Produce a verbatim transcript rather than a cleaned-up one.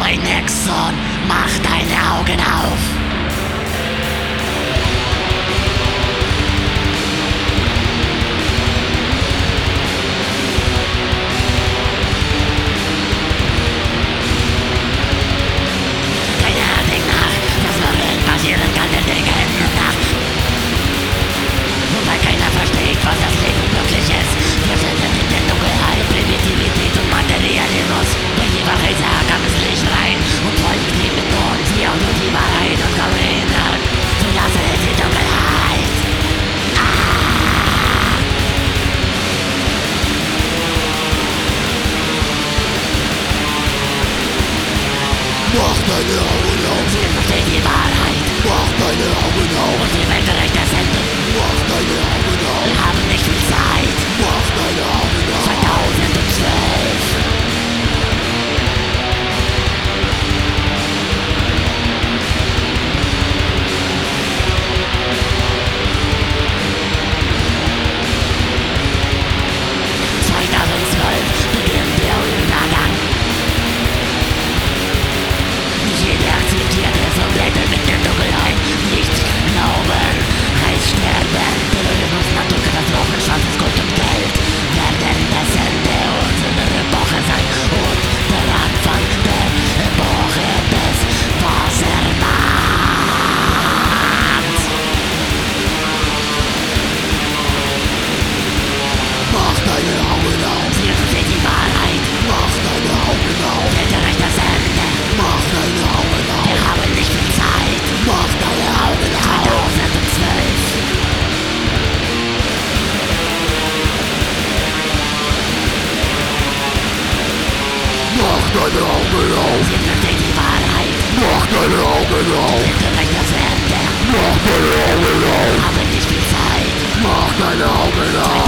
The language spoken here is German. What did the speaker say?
mein Nexon, mach deine Augen auf. Keiner denkt nach, was morgen passieren kann, denn denken nach. Und weil keiner versteht, was das Leben wirklich ist, verschwindet in der Dunkelheit Primitivität und Materialismus. Durch die Wahrheit kam es Licht rein und folgt ihm mit uns, wie auch nur die Wahrheit und kaum erinnern. Verlasse die Dunkelheit. Ah! Mach deine Augen auf! Sie versteht die Wahrheit. Mach deine Augen auf! Und die Welt gerecht ersenden. Mach deine Augen auf! Wir haben nicht viel Zeit. Mach deine Augen auf! zweitausendzwölf. zweitausendzwölf beginnt der Übergang. Nicht jeder akzeptiert es und blättert mit der Dunkelheit. Nicht glauben heißt sterben. Terrorismus, Naturkatastrophen, schwarzes Gold und Geld werden das Ende unserer Epoche sein und der Anfang der Epoche des Wassermanns. Mach deine Augen auf! Sie versteht die Wahrheit. Mach deine Augen auf! Welt erreicht das Ende. Mach deine Augen auf! Wir haben nicht viel Zeit. Mach deine Augen auf! zweitausendzwölf. Mach deine Augen auf! Sie versteht die Wahrheit. Mach deine Augen auf! Welt erreicht das Ende. Mach deine Augen auf! Wir haben nicht viel Zeit. Mach deine Augen auf!